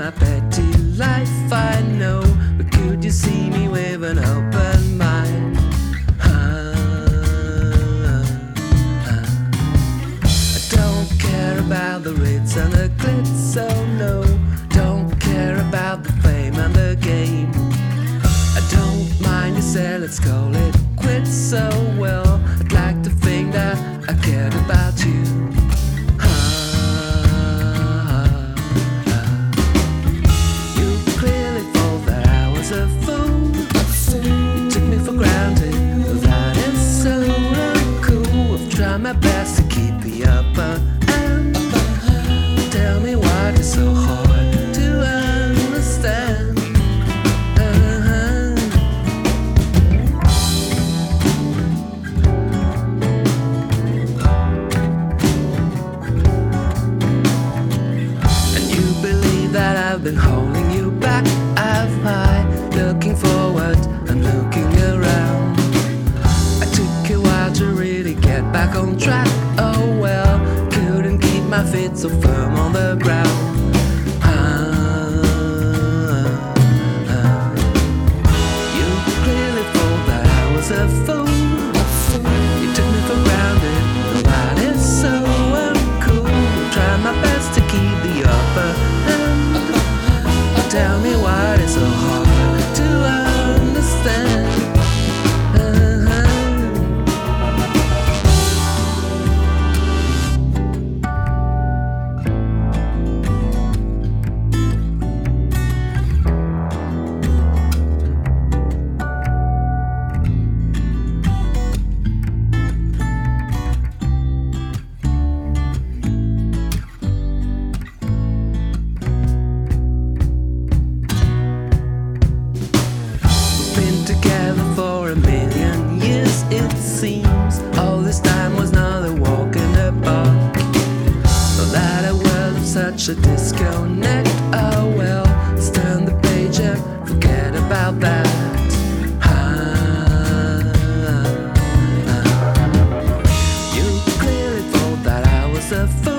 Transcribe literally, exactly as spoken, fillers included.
my petty life, I know. But could you see me with an open mind? Ah, ah. I don't care about the ritz and the glitz, so no. Don't care about the fame and the game. I don't mind you say let's call it quits, so well. I'd like to think that I cared about you. Ah, ah. You clearly thought that I was a fool. You took me for granted, but that is so uncool. I've tried my best to keep the upper hand. Tell me why it's so hard to understand. That I've been holding you back, I've I looking forward and looking around. I took a while to really get back on track. Oh well, couldn't keep my feet so firm on the ground. Ah, ah. You clearly thought that I was a fool. You took me for granted, and that is so uncool. Try my best to keep the upper hand. Tell me why it's so hard to understand. Together for a million years, it seems. All this time was not a walk in the park. Not that a world of such a disconnect. Oh well, let's turn the page and forget about that. Ah, ah, ah. You clearly thought that I was a fool.